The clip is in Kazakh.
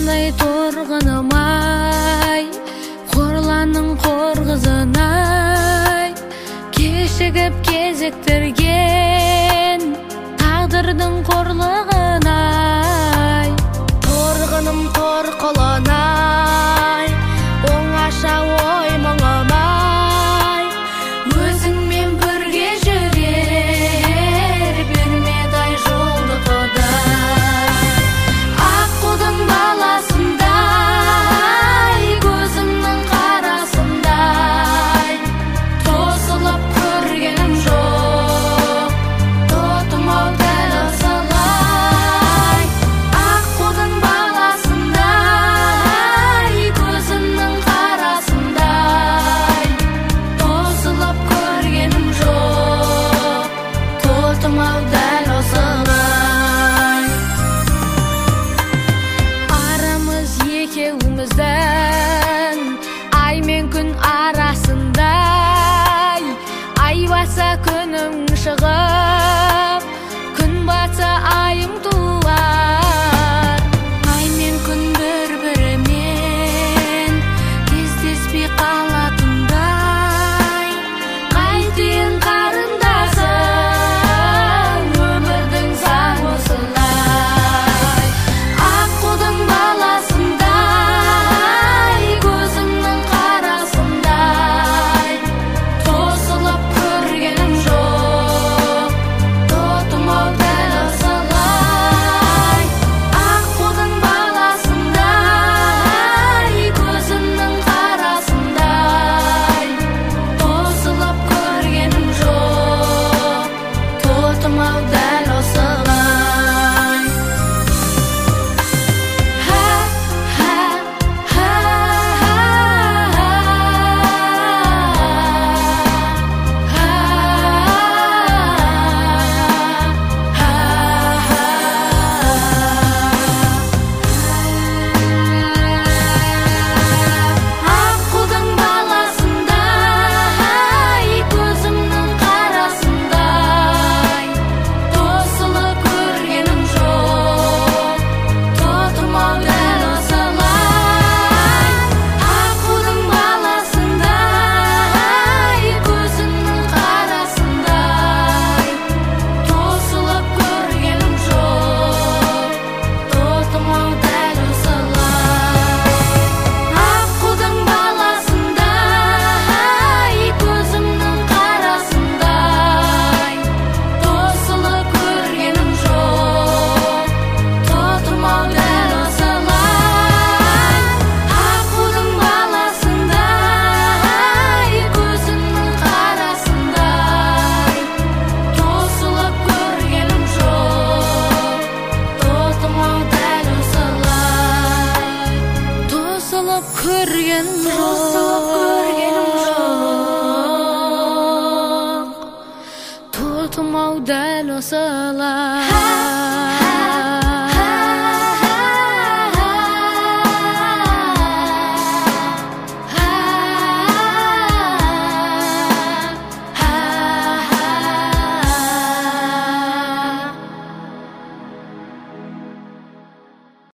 Ай торғыным-ай, қорланның қорғызын-ай, кешігіп кезіктірген тағдырдың қорлығын-ай. Торғыным торқылын-ай, оңаша ой мұңым-ай, өзіңмен бірге жүрер бермеді-ай жолды Құдай. Аққудың баласындай, көзімнің қарасындай, тосылып көргенім жоқ, тотым-ау дәл осылай. Аққудың баласындай, көзімнің қарасындай, тосылып көргенім жоқ, тотым-ау дәл осылай. Арамыз екеуміздің ай мен күн арасындай, ай баса күнің шығып, күн батса айың туар. Ай мен күн бір-бірімен кездеспей қалатындай, қайтейін қарындасым, өмірдің заңы осылай. Аққудың баласындай, көзімнің қарасындай, тосылып көргенім жоқ, тотым-ау дәл осылай. Аққудың баласындай, көзімнің қарасындай, тосылып көргенім жоқ, тотым-ау дәл осылай. Аққудың баласындай, көзімнің қарасындай, тосылып көргенім жоқ, тотым-ау дәл осылай. Аққудың баласындай, көзімнің қарасындай, тосылып көргенім жоқ, тотым-ау дәл осылай. Аққудың баласындай, көзімнің қарасындай, тосылып көргенім жоқ, тотым-ау дәл осылай. Аққудың баласындай, көзімнің қарасындай, тосылып көргенім жоқ, тотым-ау дәл осылай. Тосылып көргенім жоқ, тотым-ау дәл осылай.